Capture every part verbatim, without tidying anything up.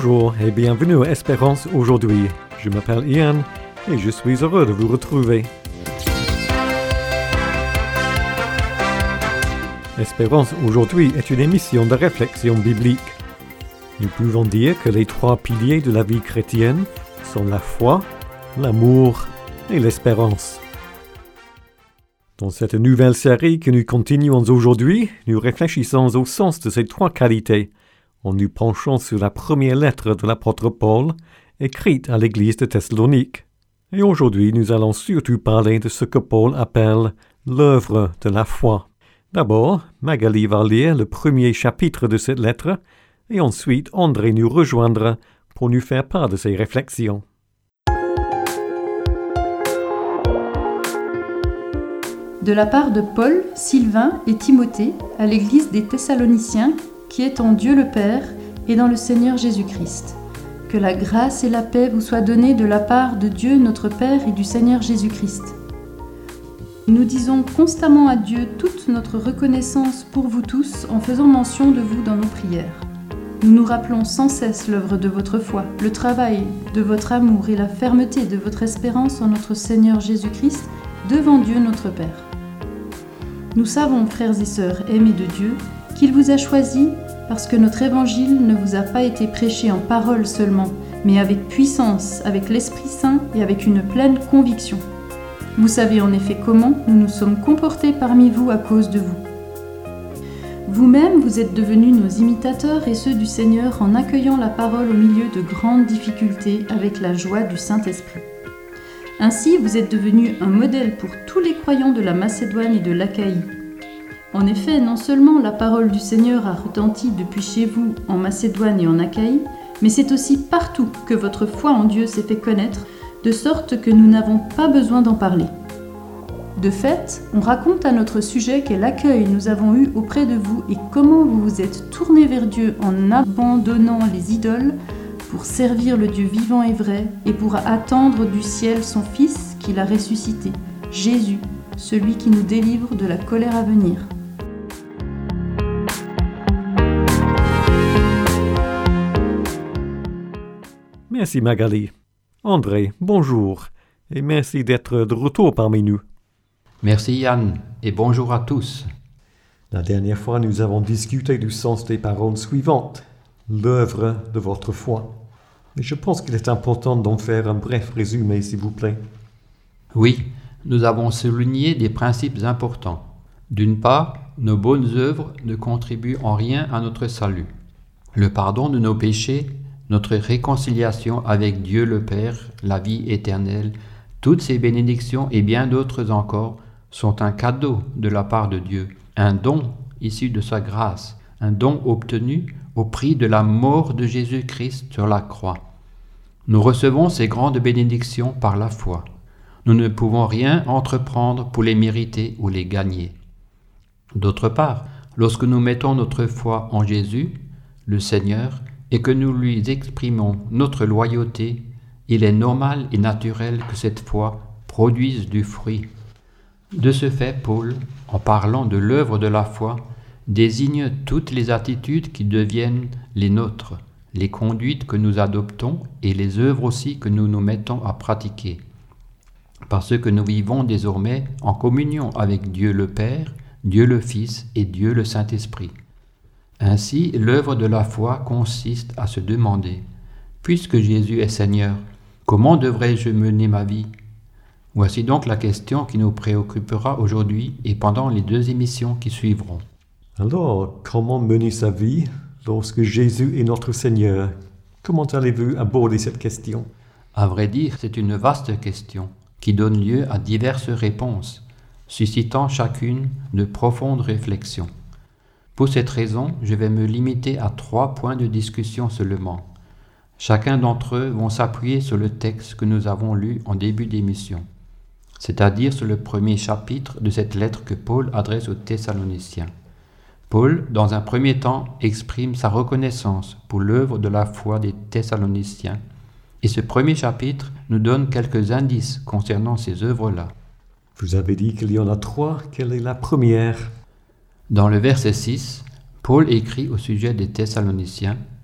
Bonjour et bienvenue à Espérance aujourd'hui. Je m'appelle Ian et je suis heureux de vous retrouver. Espérance aujourd'hui est une émission de réflexion biblique. Nous pouvons dire que les trois piliers de la vie chrétienne sont la foi, l'amour et l'espérance. Dans cette nouvelle série que nous continuons aujourd'hui, nous réfléchissons au sens de ces trois qualités, en nous penchant sur la première lettre de l'apôtre Paul, écrite à l'église de Thessalonique. Et aujourd'hui, nous allons surtout parler de ce que Paul appelle l'œuvre de la foi. D'abord, Magali va lire le premier chapitre de cette lettre, et ensuite André nous rejoindra pour nous faire part de ses réflexions. De la part de Paul, Sylvain et Timothée à l'église des Thessaloniciens, qui est en Dieu le Père et dans le Seigneur Jésus-Christ. Que la grâce et la paix vous soient données de la part de Dieu notre Père et du Seigneur Jésus-Christ. Nous disons constamment à Dieu toute notre reconnaissance pour vous tous en faisant mention de vous dans nos prières. Nous nous rappelons sans cesse l'œuvre de votre foi, le travail de votre amour et la fermeté de votre espérance en notre Seigneur Jésus-Christ devant Dieu notre Père. Nous savons, frères et sœurs aimés de Dieu, qu'il vous a choisis parce que notre évangile ne vous a pas été prêché en parole seulement, mais avec puissance, avec l'Esprit Saint et avec une pleine conviction. Vous savez en effet comment nous nous sommes comportés parmi vous à cause de vous. Vous-même, vous êtes devenus nos imitateurs et ceux du Seigneur en accueillant la parole au milieu de grandes difficultés avec la joie du Saint-Esprit. Ainsi, vous êtes devenus un modèle pour tous les croyants de la Macédoine et de l'Achaïe. En effet, non seulement la parole du Seigneur a retenti depuis chez vous en Macédoine et en Achaïe, mais c'est aussi partout que votre foi en Dieu s'est fait connaître, de sorte que nous n'avons pas besoin d'en parler. De fait, on raconte à notre sujet quel accueil nous avons eu auprès de vous et comment vous vous êtes tournés vers Dieu en abandonnant les idoles pour servir le Dieu vivant et vrai et pour attendre du ciel son Fils qu'il a ressuscité, Jésus, celui qui nous délivre de la colère à venir. Merci Magali. André, bonjour, et merci d'être de retour parmi nous. Merci Yann, et bonjour à tous. La dernière fois, nous avons discuté du sens des paroles suivantes, l'œuvre de votre foi. Et je pense qu'il est important d'en faire un bref résumé, s'il vous plaît. Oui, nous avons souligné des principes importants. D'une part, nos bonnes œuvres ne contribuent en rien à notre salut. Le pardon de nos péchés, notre réconciliation avec Dieu le Père, la vie éternelle, toutes ces bénédictions et bien d'autres encore sont un cadeau de la part de Dieu, un don issu de sa grâce, un don obtenu au prix de la mort de Jésus-Christ sur la croix. Nous recevons ces grandes bénédictions par la foi. Nous ne pouvons rien entreprendre pour les mériter ou les gagner. D'autre part, lorsque nous mettons notre foi en Jésus, le Seigneur, et que nous lui exprimons notre loyauté, il est normal et naturel que cette foi produise du fruit. De ce fait, Paul, en parlant de l'œuvre de la foi, désigne toutes les attitudes qui deviennent les nôtres, les conduites que nous adoptons et les œuvres aussi que nous nous mettons à pratiquer. Parce que nous vivons désormais en communion avec Dieu le Père, Dieu le Fils et Dieu le Saint-Esprit. Ainsi, l'œuvre de la foi consiste à se demander, puisque Jésus est Seigneur, comment devrais-je mener ma vie ? Voici donc la question qui nous préoccupera aujourd'hui et pendant les deux émissions qui suivront. Alors, comment mener sa vie lorsque Jésus est notre Seigneur ? Comment allez-vous aborder cette question ? À vrai dire, c'est une vaste question qui donne lieu à diverses réponses, suscitant chacune de profondes réflexions. Pour cette raison, je vais me limiter à trois points de discussion seulement. Chacun d'entre eux vont s'appuyer sur le texte que nous avons lu en début d'émission, c'est-à-dire sur le premier chapitre de cette lettre que Paul adresse aux Thessaloniciens. Paul, dans un premier temps, exprime sa reconnaissance pour l'œuvre de la foi des Thessaloniciens, et ce premier chapitre nous donne quelques indices concernant ces œuvres-là. Vous avez dit qu'il y en a trois. Quelle est la première ? Dans le verset six, Paul écrit au sujet des Thessaloniciens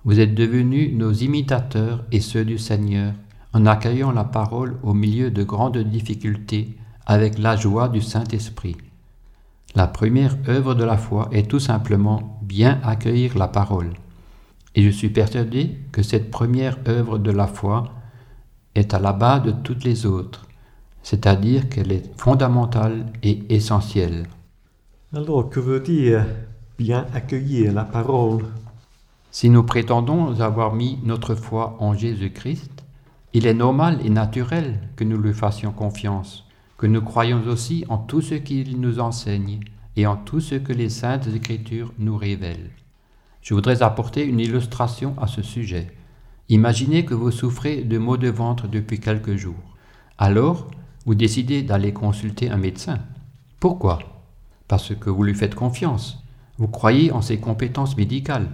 Vous êtes devenus nos imitateurs et ceux du Seigneur, en accueillant la parole au milieu de grandes difficultés avec la joie du Saint-Esprit. La première œuvre de la foi est tout simplement bien accueillir la parole. Et je suis persuadé que cette première œuvre de la foi est à la base de toutes les autres, c'est-à-dire qu'elle est fondamentale et essentielle. Alors, que veut dire bien accueillir la parole? Si nous prétendons avoir mis notre foi en Jésus-Christ, il est normal et naturel que nous lui fassions confiance, que nous croyons aussi en tout ce qu'il nous enseigne et en tout ce que les Saintes Écritures nous révèlent. Je voudrais apporter une illustration à ce sujet. Imaginez que vous souffrez de maux de ventre depuis quelques jours. Alors, vous décidez d'aller consulter un médecin. Pourquoi? Parce que vous lui faites confiance. Vous croyez en ses compétences médicales.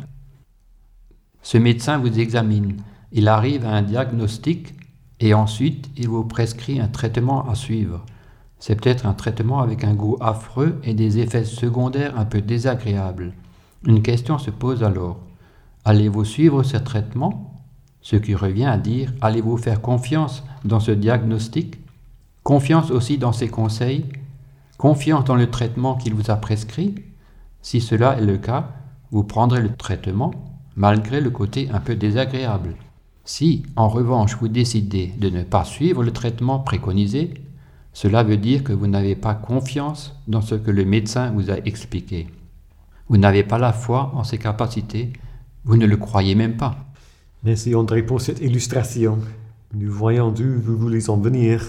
Ce médecin vous examine. Il arrive à un diagnostic et ensuite il vous prescrit un traitement à suivre. C'est peut-être un traitement avec un goût affreux et des effets secondaires un peu désagréables. Une question se pose alors. Allez-vous suivre ce traitement? Ce qui revient à dire, allez-vous faire confiance dans ce diagnostic? Confiance aussi dans ses conseils? Confiance dans le traitement qu'il vous a prescrit? Si cela est le cas, vous prendrez le traitement, malgré le côté un peu désagréable. Si, en revanche, vous décidez de ne pas suivre le traitement préconisé, cela veut dire que vous n'avez pas confiance dans ce que le médecin vous a expliqué. Vous n'avez pas la foi en ses capacités, vous ne le croyez même pas. Merci André pour cette illustration. Nous voyons d'où vous voulez en venir.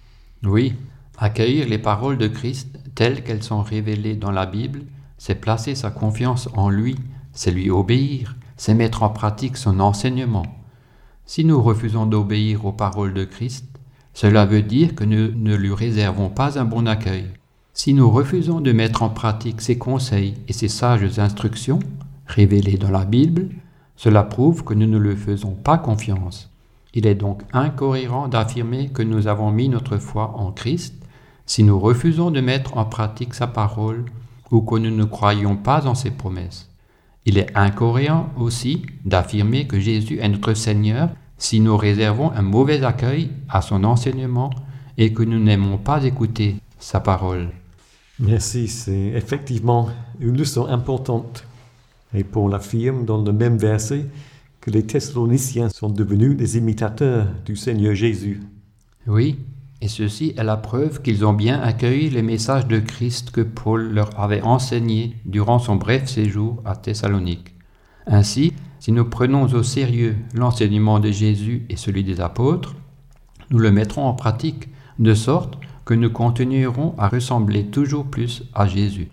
Oui, accueillir les paroles de Christ telles qu'elles sont révélées dans la Bible, c'est placer sa confiance en lui, c'est lui obéir, c'est mettre en pratique son enseignement. Si nous refusons d'obéir aux paroles de Christ, cela veut dire que nous ne lui réservons pas un bon accueil. Si nous refusons de mettre en pratique ses conseils et ses sages instructions, révélées dans la Bible, cela prouve que nous ne lui faisons pas confiance. Il est donc incohérent d'affirmer que nous avons mis notre foi en Christ si nous refusons de mettre en pratique sa parole ou que nous ne croyons pas en ses promesses. Il est incohérent aussi d'affirmer que Jésus est notre Seigneur si nous réservons un mauvais accueil à son enseignement et que nous n'aimons pas écouter sa parole. Merci, c'est effectivement une leçon importante. Et Paul affirme dans le même verset que les Thessaloniciens sont devenus des imitateurs du Seigneur Jésus. Oui, et ceci est la preuve qu'ils ont bien accueilli le message de Christ que Paul leur avait enseigné durant son bref séjour à Thessalonique. Ainsi, si nous prenons au sérieux l'enseignement de Jésus et celui des apôtres, nous le mettrons en pratique, de sorte que nous continuerons à ressembler toujours plus à Jésus.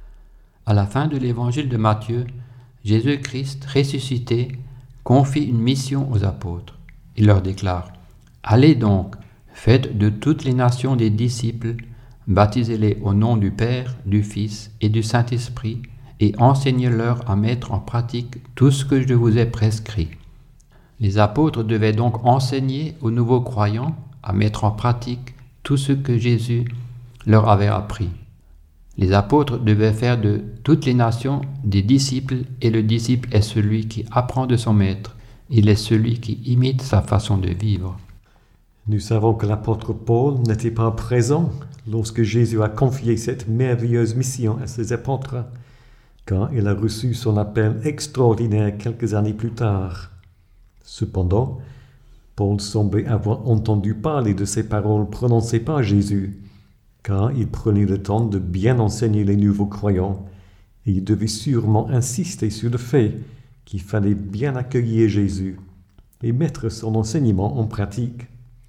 À la fin de l'évangile de Matthieu, Jésus-Christ ressuscité confie une mission aux apôtres. Il leur déclare « Allez donc, faites de toutes les nations des disciples, baptisez-les au nom du Père, du Fils et du Saint-Esprit, et enseignez-leur à mettre en pratique tout ce que je vous ai prescrit. » Les apôtres devaient donc enseigner aux nouveaux croyants à mettre en pratique tout ce que Jésus leur avait appris. Les apôtres devaient faire de toutes les nations des disciples, et le disciple est celui qui apprend de son maître. Il est celui qui imite sa façon de vivre. Nous savons que l'apôtre Paul n'était pas présent lorsque Jésus a confié cette merveilleuse mission à ses apôtres, quand il a reçu son appel extraordinaire quelques années plus tard. Cependant, Paul semblait avoir entendu parler de ces paroles prononcées par Jésus, car il prenait le temps de bien enseigner les nouveaux croyants, et il devait sûrement insister sur le fait qu'il fallait bien accueillir Jésus et mettre son enseignement en pratique.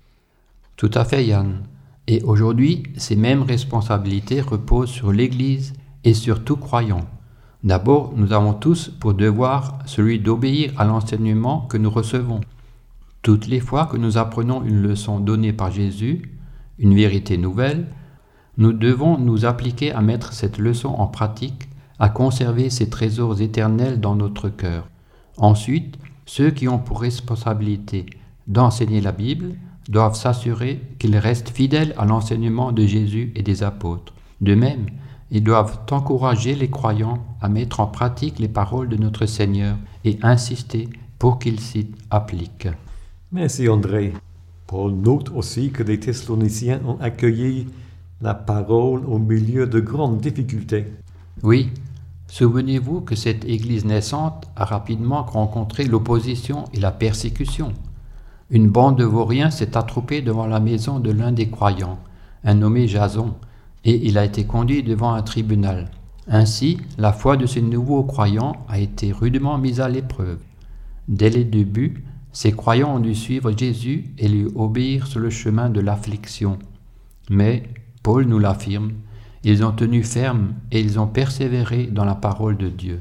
Tout à fait, Yann. Et aujourd'hui, ces mêmes responsabilités reposent sur l'Église et sur tout croyant. D'abord, nous avons tous pour devoir celui d'obéir à l'enseignement que nous recevons. Toutes les fois que nous apprenons une leçon donnée par Jésus, une vérité nouvelle, nous devons nous appliquer à mettre cette leçon en pratique, à conserver ces trésors éternels dans notre cœur. Ensuite, ceux qui ont pour responsabilité d'enseigner la Bible doivent s'assurer qu'ils restent fidèles à l'enseignement de Jésus et des apôtres. De même, ils doivent encourager les croyants à mettre en pratique les paroles de notre Seigneur et insister pour qu'il s'y applique. Merci André. Paul note aussi que les Thessaloniciens ont accueilli la parole au milieu de grandes difficultés. Oui, souvenez-vous que cette Église naissante a rapidement rencontré l'opposition et la persécution. Une bande de vauriens s'est attroupée devant la maison de l'un des croyants, un nommé Jason, et il a été conduit devant un tribunal. Ainsi, la foi de ces nouveaux croyants a été rudement mise à l'épreuve. Dès les débuts, ces croyants ont dû suivre Jésus et lui obéir sur le chemin de l'affliction. Mais, Paul nous l'affirme, ils ont tenu ferme et ils ont persévéré dans la parole de Dieu.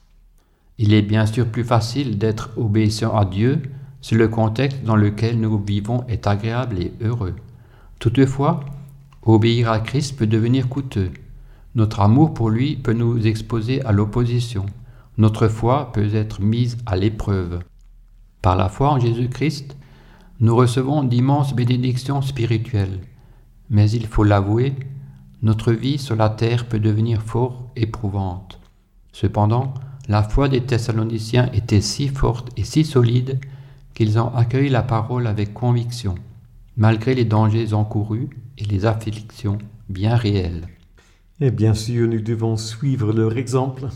Il est bien sûr plus facile d'être obéissant à Dieu si le contexte dans lequel nous vivons est agréable et heureux. Toutefois, obéir à Christ peut devenir coûteux. Notre amour pour lui peut nous exposer à l'opposition. Notre foi peut être mise à l'épreuve. Par la foi en Jésus-Christ, nous recevons d'immenses bénédictions spirituelles. Mais il faut l'avouer, notre vie sur la terre peut devenir fort éprouvante. Cependant, la foi des Thessaloniciens était si forte et si solide qu'ils ont accueilli la parole avec conviction, malgré les dangers encourus et les afflictions bien réelles. Et bien sûr, nous devons suivre leur exemple.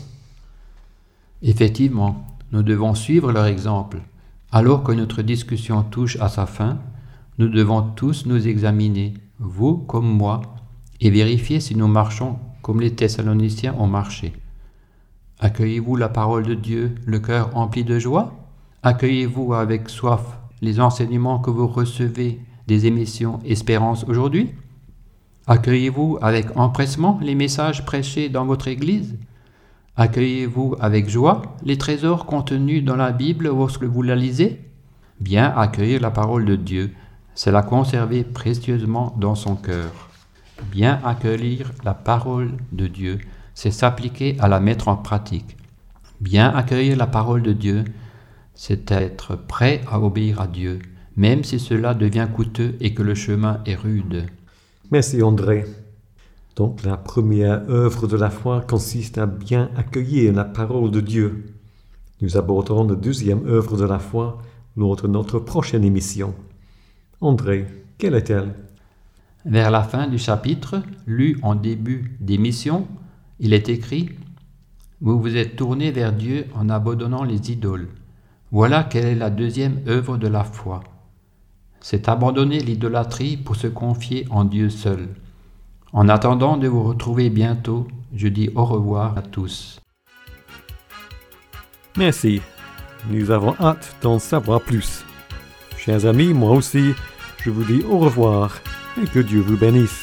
Effectivement, nous devons suivre leur exemple. Alors que notre discussion touche à sa fin, nous devons tous nous examiner, vous comme moi, et vérifier si nous marchons comme les Thessaloniciens ont marché. Accueillez-vous la parole de Dieu, le cœur empli de joie? Accueillez-vous avec soif les enseignements que vous recevez des émissions Espérance aujourd'hui? Accueillez-vous avec empressement les messages prêchés dans votre Église? Accueillez-vous avec joie les trésors contenus dans la Bible lorsque vous la lisez? Bien accueillir la parole de Dieu, c'est la conserver précieusement dans son cœur. Bien accueillir la parole de Dieu, c'est s'appliquer à la mettre en pratique. Bien accueillir la parole de Dieu, c'est être prêt à obéir à Dieu, même si cela devient coûteux et que le chemin est rude. Merci André. Donc la première œuvre de la foi consiste à bien accueillir la parole de Dieu. Nous aborderons la deuxième œuvre de la foi lors de notre prochaine émission. André, quelle est-elle? Vers la fin du chapitre, lu en début d'émission, il est écrit « Vous vous êtes tournés vers Dieu en abandonnant les idoles. Voilà quelle est la deuxième œuvre de la foi. C'est abandonner l'idolâtrie pour se confier en Dieu seul. En attendant de vous retrouver bientôt, je dis au revoir à tous. » Merci. Nous avons hâte d'en savoir plus. Chers amis, moi aussi, je vous dis au revoir et que Dieu vous bénisse.